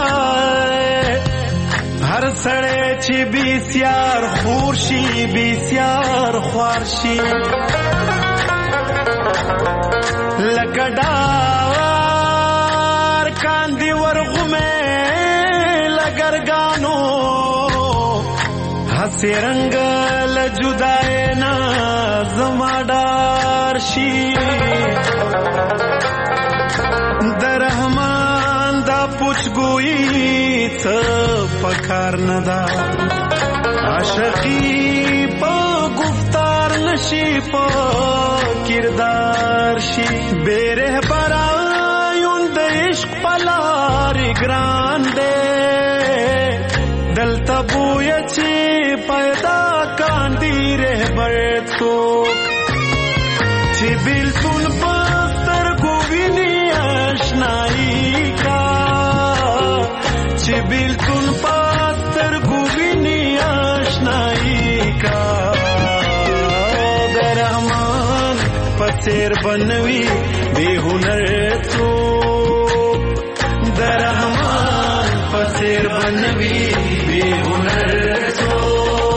هر سړی چې بسیار خور شي بسیار خوار شي لکه ډار کاندي ورغمې لګرګانو هسې رنګ له جدای نه زما ډار شي د رحمان دا پوچګویي څه پکار نه ده عاشقي په گفتار نشي په کردار شي بے رهبرا یون د عشق پلار ګران دے دلته بوی چې پیدا کاندي رهبر څوک چې بیلتون پستر ګویني آشنایی کا چې بیلتون پستر ګویني آشنایی کا د رحمان پسیر بنوي بے هنر څوک د رحمان پسیر بنوي بے هنر څوک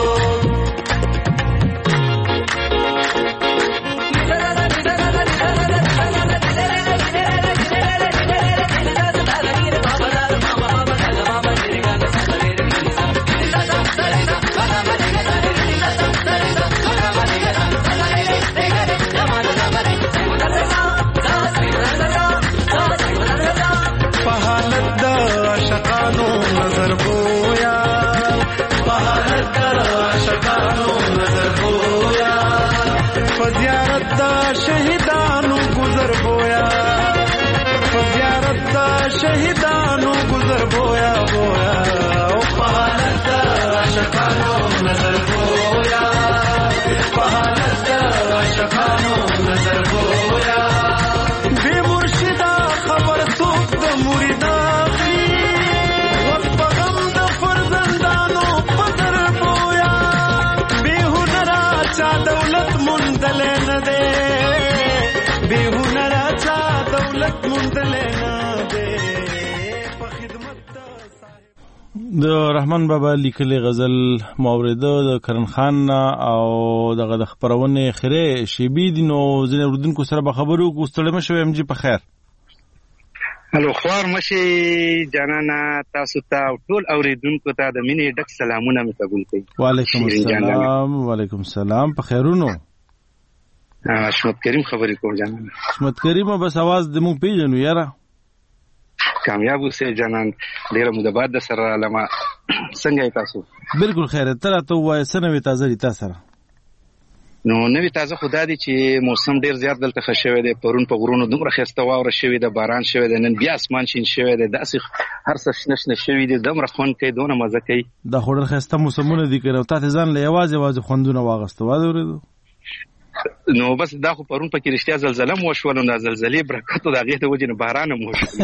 شهیدانو گزر بویا بویا او پالت عاشقانو نظر بویا پالت عاشقانو نظر بویا بے مرشدہ خبر سوک د مریدا خلی وقت پغم د فرزندانو پدر بویا بے هنرا چا دولت مندل نه دے بے هنرا چا دولت مندل نه د رحمان بابا لیکلي غزل موریده د کرن خان او دغه د خبرونه خیره شیبی دي نو ځنه وردونکو سره به خبرو کو ستړي مشو ام جی په خیر الو خوار مشي جانانا تاسو ته ټول اوریدونکو ته د مینې ډک سلامونه مې قبول کړئ وعلیکم السلام وعلیکم السلام په خیرونو شمت کریم خبرې کوم جانانا شمت کریم بس आवाज د مو پیژنو یاره کامیاب اوسئ جانان ډیره موده بعد د سره علامه څنګه تاسو بالکل خیر تر ته وای سنوي تازه دي تاسو نو نوې تازه خدا دي چې موسم ډیر زیات دلته خښوي دی پرون په غرونو دومره خسته واوره شوی دی باران شوی دی نن بیا اسمان شین شوی دی داسې هر څه شنه شنه شوی دی دومره خوند کوي دونه مزه کوي دا خورل خسته موسمونه دي کړو تاسو ځان له یوازې یوازې خوندونه واغسته وادو نو بس دا خو پرون پکې رښتیا زلزلہ مو وشول نو د زلزلې برکت د هغې د وجې نه باران هم وشول.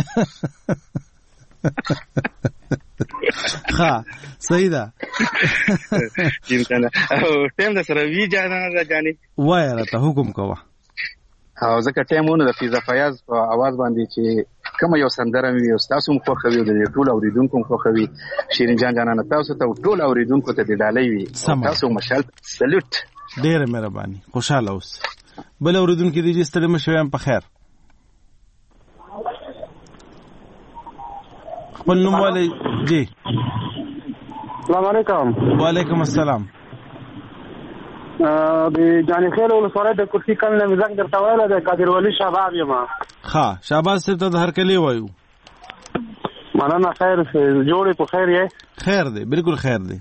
ښه صحیح ده. ټایم د سره وي جانانه جانې وایه راته حکم کوه. او ځکه ټایم ونه د فیضه فیاض په اواز باندې چې کومه یو سندره مې وي ستاسو هم خوښوي او د ټولو اورېدونکو هم خوښوي. شیرین جان جانانه تاسو ته ټولو اورېدونکو ته د ډالۍ وي تاسو مشال سلوټ. ډېره مهرباني خوشحاله اوس. بل اورېدونکي دي چې ستړي مه شوي په خیر. خپل نوم والی جی. السلام علیکم. وعلیکم السلام. د جاني خیل ولسوالۍ د کوټي کم نه مزنګ درته ویلی دی قادر ولی شهباز یم. ښه شهباز صاحب ته د هرکلي وایو. مننه خیر جوړې په خیر یې. خیر دی بالکل خیر دی.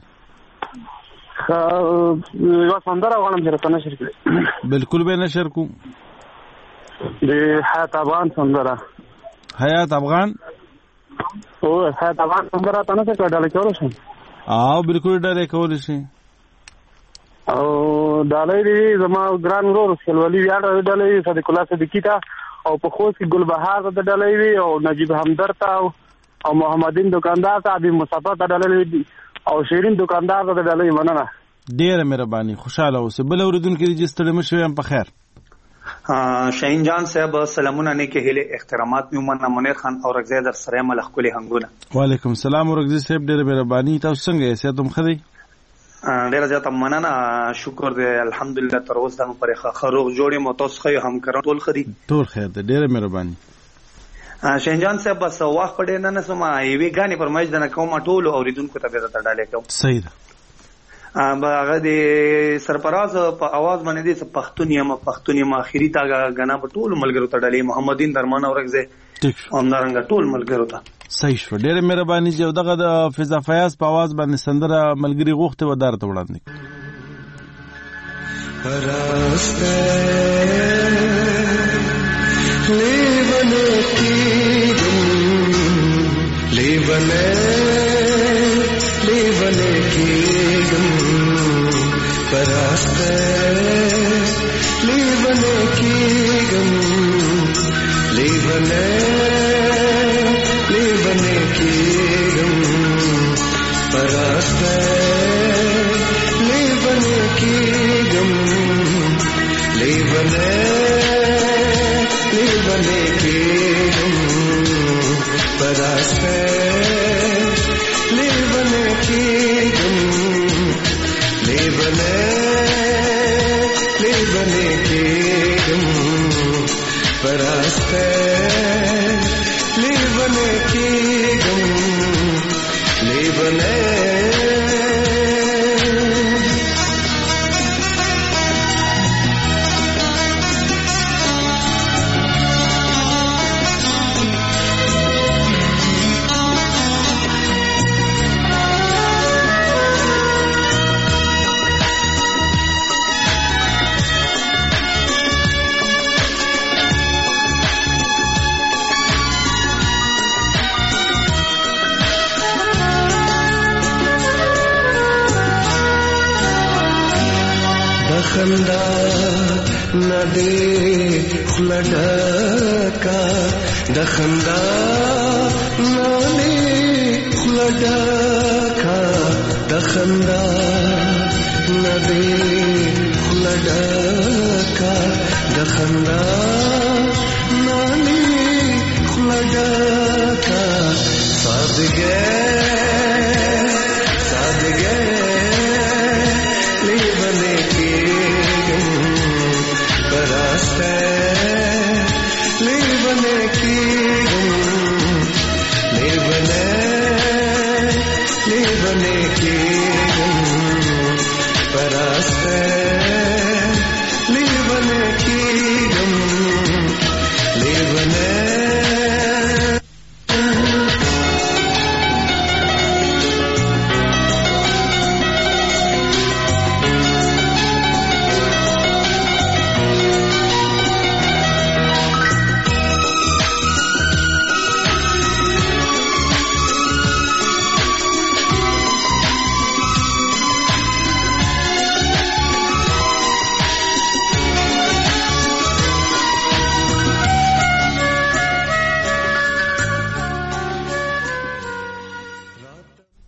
یوه سندره غواړم چې راته نشر کړې. بالکل به نشر کوو. د حیات افغان سندره. حیات افغان او حیات افغان سندره ته نشر کړه ډالۍ کولی شم؟ او بالکل ډالۍ کولی شي. او ډالۍ دی زما ګران ورور خیلولي ویاړ ډالۍ صدیق الله صدیقي ته او په خوست کې ګلبهار ته ډالۍ وي او نجیب همدرد ته او محمدین دکاندار ته ابي مصطفی ته ډالۍ وي او شیرین دکاندار ته ډالۍ. مننه ډېره مهرباني خوشحاله اوسئ. بل اورېدونکي دي چې ستړي مه شوي هم په خیر. شاهین جان صاحب سلامونه نیکې هیلې احترامات مې ومنه. منیر خان اورکزی در سره یم له ښکلي هنګونه. وعلیکم السلام اورکزی صاحب ډېره مهرباني. تاسو څنګه یې صحت هم ښه دی؟ ډیره زیاته مننه شکر دی الحمدلله تر اوسه هم پرې ښه روغ جوړ یم او تاسو ښه یو همکاران ټول ښه دي؟ ټول خیر دی ډېره مهرباني. شاهین جان صاحب بس وخت په ډېر نه نسم یوې ګانې فرمایش درنه کوم ټولو اورېدونکو ته بیا درته ډالۍ کوم. صحیح ده. هغه د سرفراز په اواز باندې دی پښتون یم پښتون یم اخري تا غنا په ټولو ملګرو ته ډالۍ محمدین درمان اورکزی همدارنګه ټول ملګرو ته. صحیح شو ډېره مهرباني. چې دغه د فضا فیاض په اواز باندې سندره ملګري غوښتې و دار ته وړاندې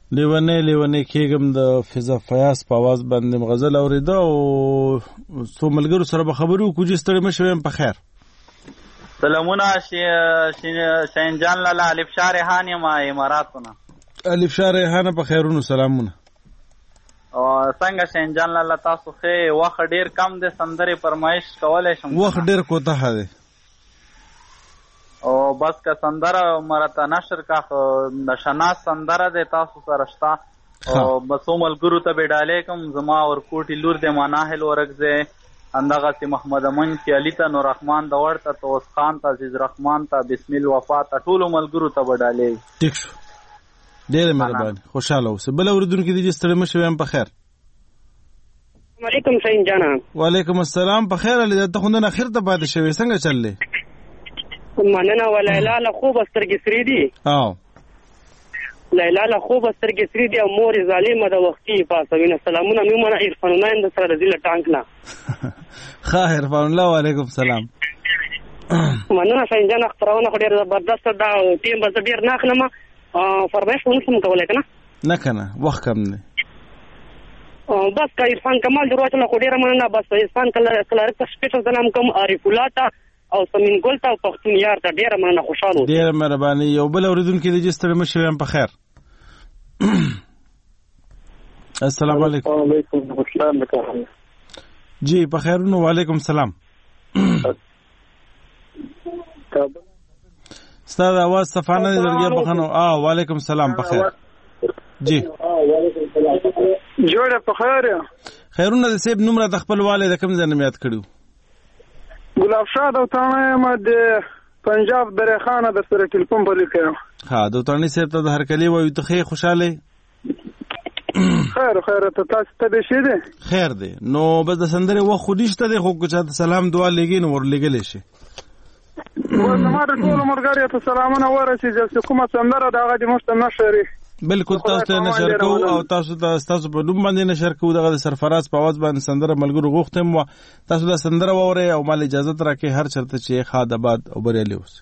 لیونی لیونی کېږم د فضا فیاض په اواز باندې غزل اورېده او څو ملګرو سره به خبرې وکړو چې ستړی مه شوې یم په خیر. سلامونه شاهین جان لالا الف شاه ریحان یم اماراتونه. الف شاه ریحانه په خیرونو سلامونه. او څنګه شاهین جان لالا تاسو ښه وخت ډېر کم دی سندرې فرمایش کولی شم؟ وخت ډېر کوتاه دی او بس که سندره مرته نشر کا د شناس سندره دی تاسو سره شته او بسو ملګرو ته به ډالۍ کوم زما ورکوټي لور دی مناهل ورکځې همدغسې محمد امین چې علي ته نور رحمان د ور ته توس خان ته عزیز رحمان ته بسم الوفا ته ټولو ملګرو ته به ډالۍ. ټیک شو ډېره مهرباني خوشحاله اوسه. بل اورېدونکي دي چې ستړی مه شوې یم په خیر. وعلیکم شاهین جانا. وعلیکم السلام په خیر علي ته خو نن اخر ته پاتې شوې څنګه چل دی؟ مننه و لیلا له خوبه سترګې سرې دي. او لیلا له خوبه سترګې سرې دي او مور یې ظالمه د وختي پاسوینه. سلامونه مې ومنه عرفان الله د سره د زیله ټانک نه. ښه عرفان الله وعلیکم سلام. مننه شاهین جان خبرونه خو ډېره زبردسته ده او ټیم به زه ډېر نه اخلم فرمایش خو نشم کولی که نه نه که نه وخت کم دی. بس که عرفان کمال دروچله خو ډېره مننه. بس عرفان کلارک ته سپیشل سلام کوم عارف الله ته او سمین ګل ته او پښتون یار ته ډېره مننه خوشحاله اوسئ. ډېره مهرباني. یو بل اورېدونکي دی چې ستړی مه شوې یم په خیر. السلام علیکم. وعلیکم السلام. جی په خیرونو. وعلیکم السلام. ستا د اواز صفا نه دی لرګیا بخنو. آ وعلیکم السلام په خیر. جی جوړه په خیر. خیرونه د صاحب نوم راته خپل والي د کوم ځای نه یاد کړو؟ ګلاب شاه دوتاڼه یم د پنجاب درې خانه در سره ټلیفون په لیکه یم. ها دوتاڼي صاحب ته د هرکلي وایو ته ښې خوشحاله خیر خیر ته تاسو ته دې ښې دی؟ خیر دی. نو بس د سندرې وخت خو نشته دی خو که چاته سلام دعا لیږي نو ورلیږلی شي. زما د ټولو ملګریو ته سلامونه ورسېږي چې کومه سندره ده هغه دې موږ ته نشري. بالکل تاسو ته نشر کوو او تاسو ته ستاسو په نوم باندې نشر کوو. دغه د سرفراز په اواز باندې سندره ملګرو غوښتم و تاسو دا سندره واورئ او مال اجازه راکړئ هر چرته چې ښاد آباد او بریالي اوسئ.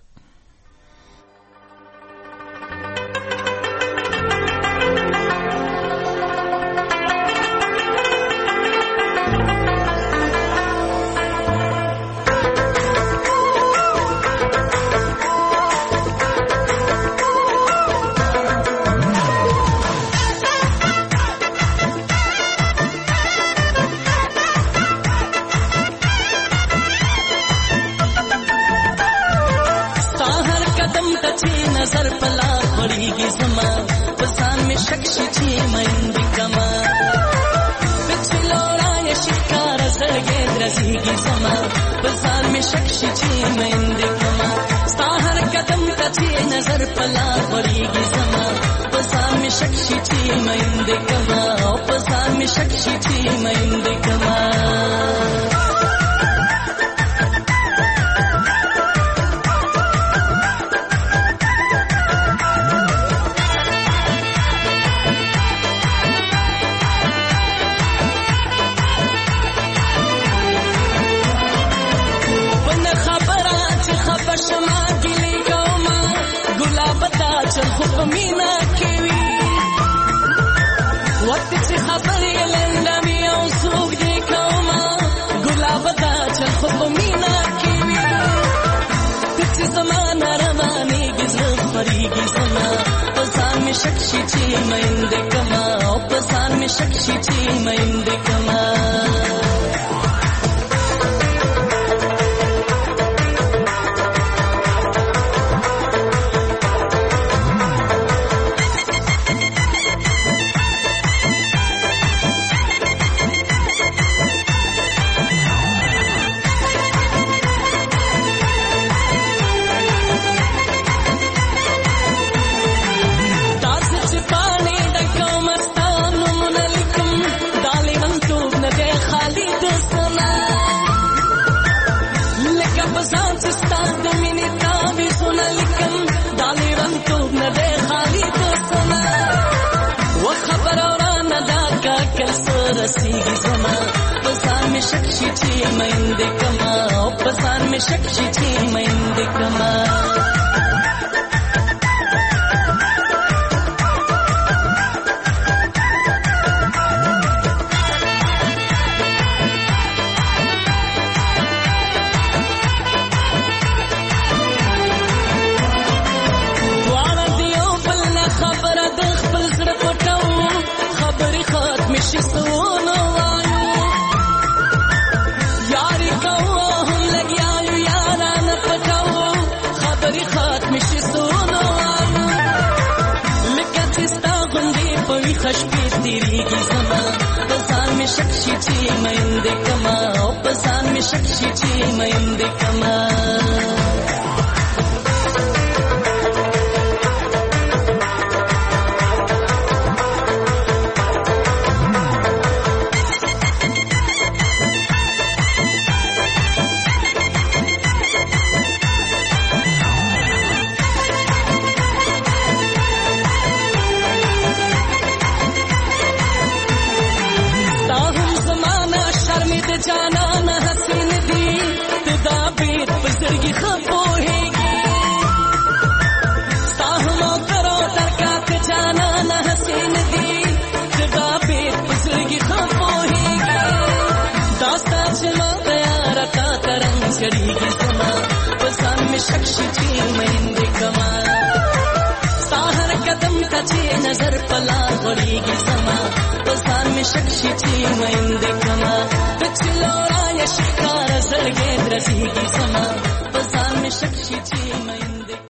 خشپې تیریږي زما په ځان مې شک شي چې میندې کما او په ځان مې شک شي چې میندې کما جانان حسین دی تدا بیت پزرگی خپوهیگی ساہمو کرو ترکات جانان حسین دی تدا بیت پزرگی خپوهیگی داستا چما غیارتا ترنگ کریگی زما پسان میں شکش چی مہندی کما ساہر قدم تا چی نظر پلا غریگی زما پسان میں شکش چی مہندی کما چلورا یا شکار زرگې درځيږي زما په ځان مې شک شي چې